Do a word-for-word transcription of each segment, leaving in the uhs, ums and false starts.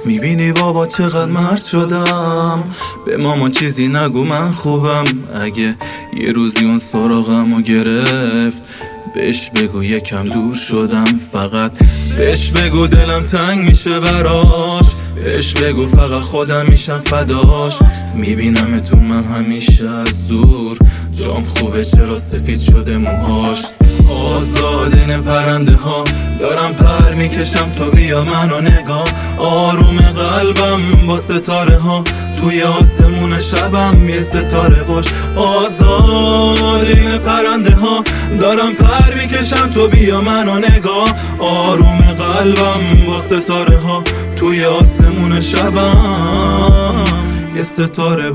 میبینی بابا چقدر مرد شدم، به مامان چیزی نگو من خوبم. اگه یه روزی اون سراغمو گرفت بهش بگو یکم دور شدم. فقط بهش بگو دلم تنگ میشه براش، بهش بگو فقط خودم میشم فداش. میبینم تو من همیشه از دور، جام خوبه چرا سفید شده موهاش. آزادین پرنده ها دارم پر میکشم، تو بیا منو نگاه. آروم قلبم با ستاره ها، توی آسمون شبم یه ستاره باش. آزادین پرنده ها دارم پر میکشم، تو بیا منو نگاه. آروم قلبم با ستاره ها، توی آسمون شبم یه ستاره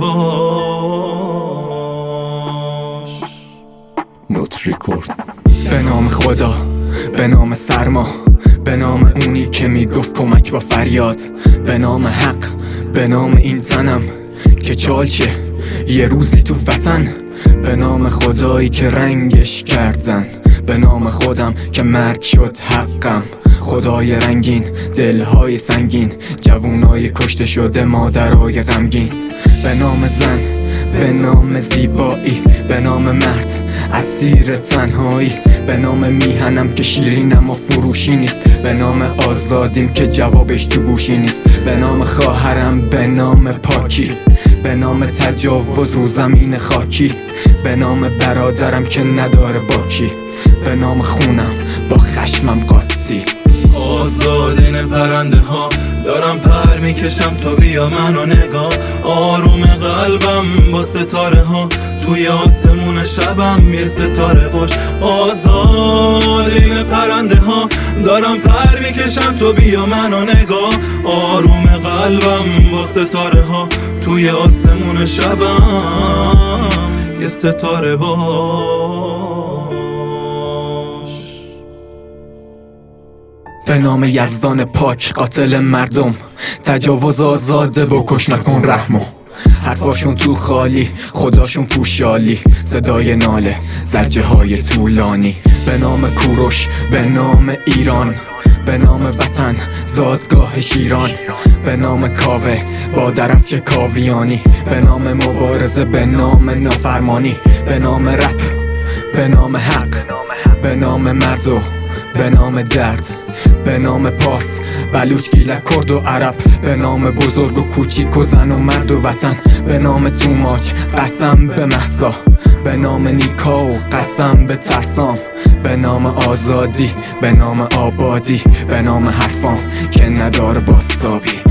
باش. نوت ریکورد. به نام خدا، به نام سرما، به نام اونی که میگفت کمک با فریاد، به نام حق، به نام این تنم که چالشه یه روزی تو وطن، به نام خدایی که رنگش کردن، به نام خودم که مرگ شد حقم. خدای رنگین، دلهای سنگین، جوونای کشته شده، مادرای غمگین. به نام زن، به نام زیبایی، به نام مرد اسیر تنهایی، به نام میهنم که شیرینم و فروشی نیست، به نام آزادیم که جوابش تو گوشی نیست، به نام خواهرم، به نام پاکی، به نام تجاوز رو زمین خاکی، به نام برادرم که نداره باکی، به نام خونم با خشمم قاطی. آزادین پرنده ها دارم پر میکشم، تو بیا منو نگاه. آروم قلبم با ستاره ها، توی آسمون شبم یه ستاره باش. آزادین پرنده ها دارم پر میکشم، تو بیا منو نگاه. آروم قلبم با ستاره ها، توی آسمون شبم یه ستاره باش. به نام یزدان پاک، قاتل مردم، تجاوز آزاده بکش نکن رحمو. حرفاشون تو خالی، خداشون پوشالی، صدای ناله، زجه های طولانی. به نام کوروش، به نام ایران، به نام وطن، زادگاه شیران، به نام کاوه با درفش کاویانی، به نام مبارزه، به نام نافرمانی، به نام رپ، به نام حق، به نام مرد و به نام درد، به نام پارس، بلوچ، گیلک، کرد و عرب، به نام بزرگ و کوچیک و زن و مرد و وطن، به نام توماچ، قسم به مهسا، به نام نیکا و قسم به ترسام، به نام آزادی، به نام آبادی، به نام حرفام که نداره باستابی.